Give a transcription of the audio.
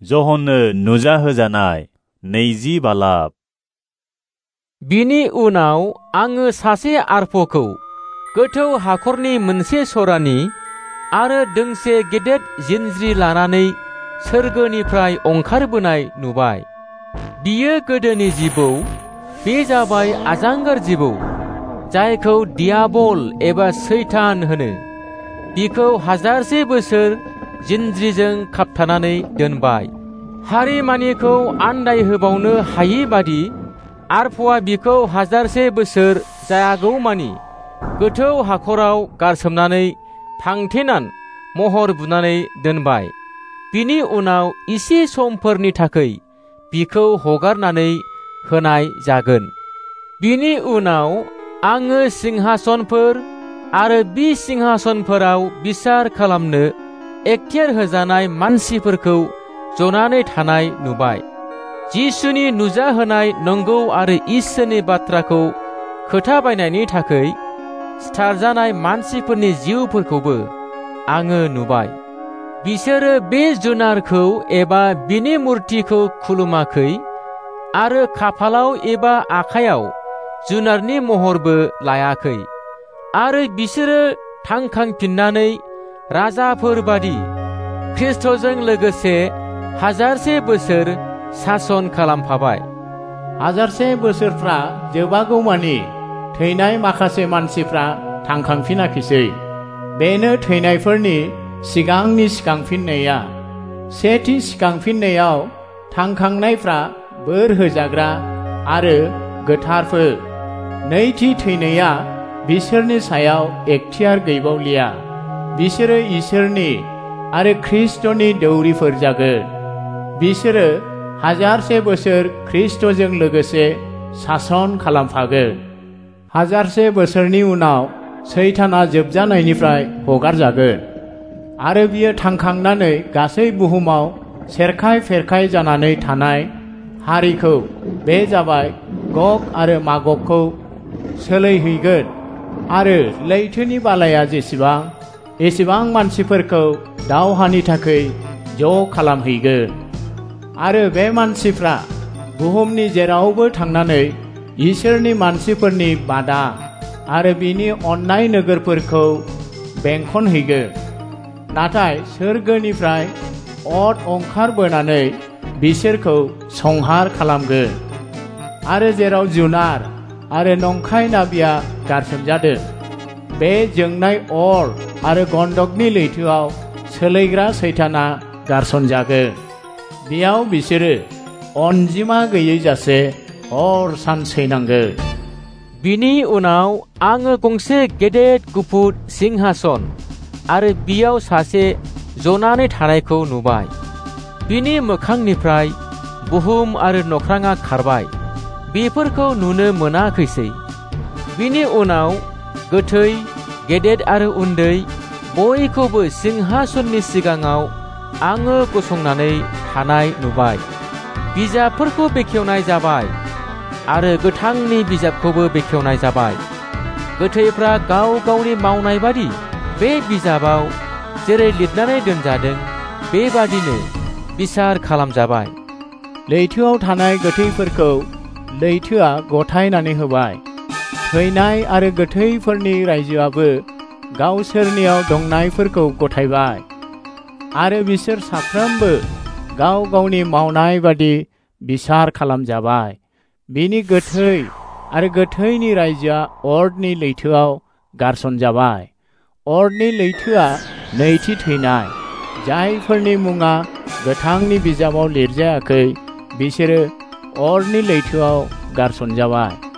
जहननो नुजाहोजानाय 20 बालाब। बिनि उनाव आङो सासे आर्फखौ गोथौ हाखरनि मोनसे सरानि आरो दोंसे गेदेर जिनज्रि लानानै सोरगोनिफ्राय ओंखारबोनाय नुबाय। बियो गोदोनि जिबौ, बे जाबाय आजांगार जिबौ, जायखौ दियाबल एबा सैतान होनो। बिखौ 1000 बोसोर जिनज्रिजों खाबथानानै दोनबाय। हारिमानिखौ आन्दायहोबावनो हायि बादि आर्फआ बिखौ 1000 बोसोर जायागौमानि गोथौ हाखराव गारसोमनानै फांथेनान महर बुनानै दोनबाय। बिनि उनाव इसे समफोरनि थाखै बिखौ हगारनानै होनाय जागोन। बिनि उनाव आङो सिंहासनफोर आरो बि सिंहासनफोराव बिसार खालामनो एखतियार होजानाय मानसिफोरखौ जनानै थानाय नुबाय। जिसुनि नुजाहोनाय नंगौ आरो इसोरनि बाथ्राखौ खोथाबायनायनि थाखै सिथारजानाय मानसिफोरनि जिउफोरखौबो आङो नुबाय। बिसोरो बे जुनारखौ एबा बिनि मुर्तिखौ खुलुमाखै आरो खाफालाव एबा आखायाव जुनारनि महरबो लायाखै। आरो बिसोरो थांखांफिननानै राजाफोर बादि ख्रिस्ट'जों लोगोसे 1000 बोसोर सासन खालामफाबाय। 1000 बोसोरफ्रा जोबागौमानि थैनाय माखासे मानसिफ्रा थांखांफिनाखिसै। बेनो थैनायफोरनि सिगांनि सिखांफिननाया। सेथि सिखांफिननायाव थांखांनायफ्रा बोर होजाग्रा आरो गोथारफोर। नैथि थैनाया बिसोरनि सायाव एखतियार गैबावलिया। बिसोरो इसोरनि आरो ख्रिस्ट'नि दौरिफोर जागोन। बिसोरो 1000 बोसोर ख्रिस्ट'जों लोगोसे सासन खालामफागोन। 1000 बोसोरनि उनाव सैताना जोबजानायनिफ्राय हगारजागोन आरो बियो थांखांनानै गासै बुहुमाव सेरखाय फेरखाय जानानै थानाय हारिखौ, बे जाबाय गग आरो मागगखौ सोलायहैगोन आरो लैथोनि बालाया जेसेबां एसेबां मानसिफोरखौ दावहानि थाखै ज' खालामहैगोन। आरो बे मानसिफ्रा बुहुमनि जेरावबो थांनानै इसोरनि मानसिफोरनि बादा आरो बिनि अननाय नोगोरफोरखौ बेंखनहैगोन। नाथाय सोरगोनिफ्राय अर ओंखारबोनानै बिसोरखौ संहार खालामगोन। आरो जेराव जुनार आरो नंखाय नाबिया गारसोमजादों, बे जोंनाय अर आरो गन्धकनि लैथोआव सोलायग्रा सैताना गारसनजागोन। बेयाव बिसोरो अनजिमा गैयै जासे हर सान सैनांगोन। बिनि उनाव आङो गंसे गेदेर गुफुर सिंहासन आरो बियाव सासे जनानै थानायखौ नुबाय। बिनि मोखांनिफ्राय बुहुम आरो नख्राङा खारबाय, बेफोरखौ नुनो मोनाखैसै। बिनि उनाव गोथै, गेदेर आरो उन्दै बयखौबो सिंहासननि सिगाङाव आङो गसंनानै थानाय नुबाय। बिजाबफोरखौ बेखेवनाय जाबाय आरो गोथांनि बिजाबखौबो बेखेवनाय जाबाय। गोथैफ्रा गाव गावनि मावनाय बादि बे बिजाबाव जेरै लिरनानै दोनजादों बेबादिनो बिसार खालामजाबाय। लैथोआव थानाय गोथैफोरखौ लैथोआ गथायनानै होबाय। थैनाय आरो गोथैफोरनि रायजोआबो गावसोरनियाव दंनायफोरखौ गथायबाय आरो बिसोर साफ्रोमबो गाव गावनि मावनाय बादि बिसार खालामजाबाय। बिनि गोथै आरो गोथैनि रायजोआ अरनि लैथोआव गारसनजाबाय। अरनि लैथोआ नैथि थैनाय। जायफोरनि मुङा गोथांनि बिजाबाव लिरजायाखै बिसोरो अरनि लैथोआव गारसनजाबाय।